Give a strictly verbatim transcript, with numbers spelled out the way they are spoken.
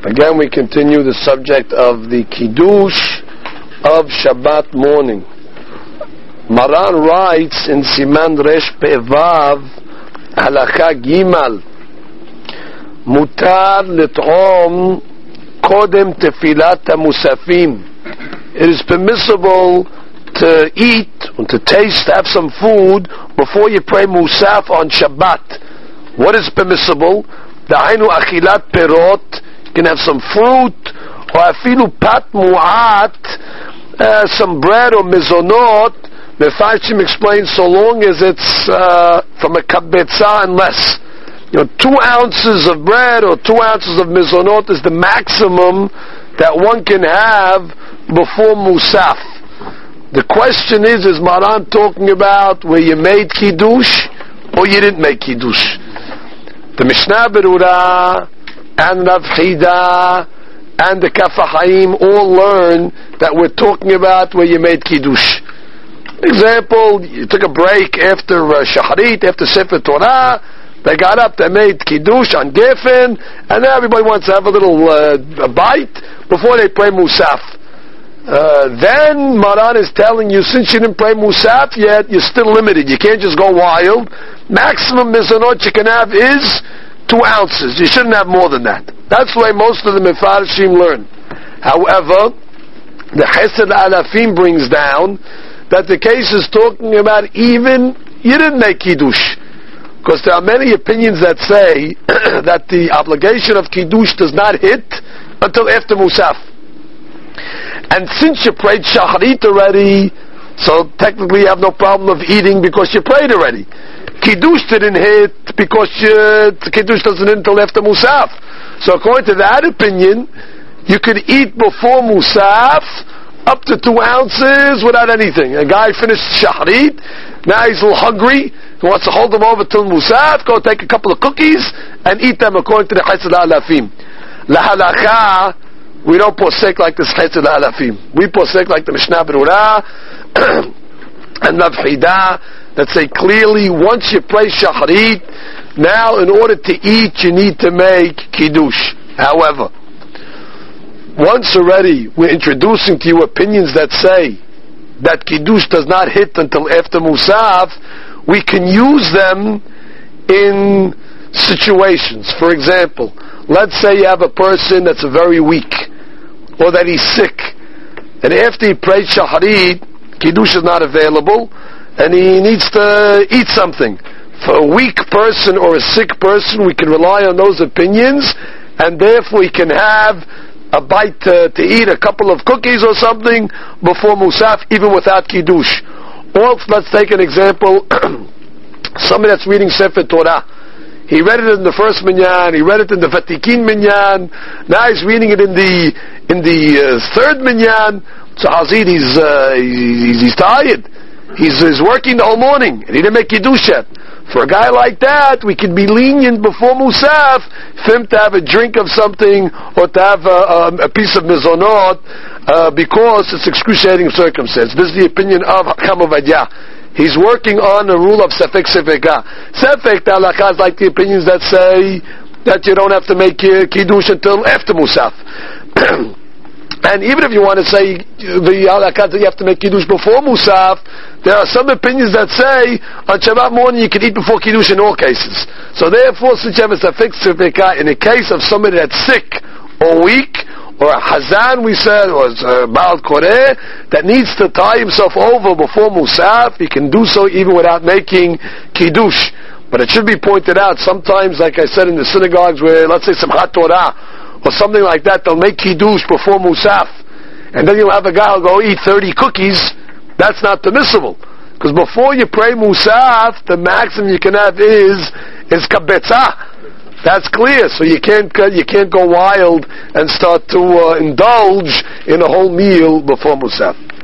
Again, we continue the subject of the Kiddush of Shabbat morning. Maran writes in Siman Resh Pevav, Halakha Gimal, Mutar L'T'om Kodem Tefilat HaMusafim. It is permissible to eat and to taste, have some food before you pray Musaf on Shabbat. What is permissible? Da'ainu achilat perot. You can have some fruit, or afilu pat mu'at, uh, some bread or mizonot. Mefarshim explains so long as it's uh, from a kabetza and less. You know, two ounces of bread or two ounces of mizonot is the maximum that one can have before Musaf. The question is, is Maran talking about where you made Kiddush or you didn't make Kiddush? The Mishnah Berurah and Rav Chida and the Kaf HaChaim all learn that we're talking about where you made Kiddush. Example, you took a break after uh, Shacharit, after Sefer Torah, they got up, they made Kiddush on Geffen, and now everybody wants to have a little uh, a bite before they pray Musaf. Uh, then Maran is telling you, since you didn't pray Musaf yet, you're still limited. You can't just go wild. Maximum mizanot you can have is two ounces. You shouldn't have more than that. That's the way most of the Mefarshim learn. However, the Chesed Alafim brings down that the case is talking about even you didn't make Kiddush. Because there are many opinions that say that the obligation of Kiddush does not hit until after Musaf. And since you prayed Shacharit already, so technically you have no problem of eating because you prayed already. Kiddush didn't hit because you, Kiddush doesn't hit until after Musaf. So according to that opinion, you could eat before Musaf up to two ounces without anything. A guy finished Shacharit, now he's a little hungry, he wants to hold them over till Musaf, go take a couple of cookies and eat them according to the Chesed Alafim. La halakha, we don't posek like this Chesed Alafim. We posek like the Mishnah Berurah and Rav Chida that say clearly once you pray Shacharit, now in order to eat you need to make Kiddush. However, once already we're introducing to you opinions that say that Kiddush does not hit until after Musaf, we can use them in situations. For example, let's say you have a person that's very weak, or that he's sick, and after he prayed Shacharit, Kiddush is not available, and he needs to eat something. For a weak person or a sick person, we can rely on those opinions, and therefore he can have a bite to, to eat, a couple of cookies or something before Musaf, even without Kiddush. Or let's take an example, somebody that's reading Sefer Torah. He read it in the first minyan, he read it in the Vatikin minyan, now he's reading it in the in the uh, third minyan. So Hazid, he's, uh, he's, he's tired. He's, he's working the whole morning, and he didn't make Kiddush yet. For a guy like that, we can be lenient before Musaf for him to have a drink of something, or to have a, a, a piece of mizonot, uh, because it's excruciating circumstance. This is the opinion of Chacham Ovadia. He's working on the rule of Sefek Sefeka. Sefek Talakha is like the opinions that say that you don't have to make uh, Kiddush until after Musaf. And even if you want to say the halakha that you have to make Kiddush before Musaf, there are some opinions that say on Shabbat morning you can eat before Kiddush in all cases. So therefore, since you have a Sefek Sefeka, in the case of somebody that's sick or weak, or a Hazan, we said, or a Baal Koreh, that needs to tie himself over before Musaf, he can do so even without making Kiddush. But it should be pointed out, sometimes, like I said in the synagogues, where, let's say, Simchat Torah, or something like that, they'll make Kiddush before Musaf. And then you'll have a guy who'll go eat thirty cookies. That's not permissible. Because before you pray Musaf, the maximum you can have is, is Kabetza. That's clear. So you can't you can't go wild and start to uh, indulge in a whole meal before Musaf.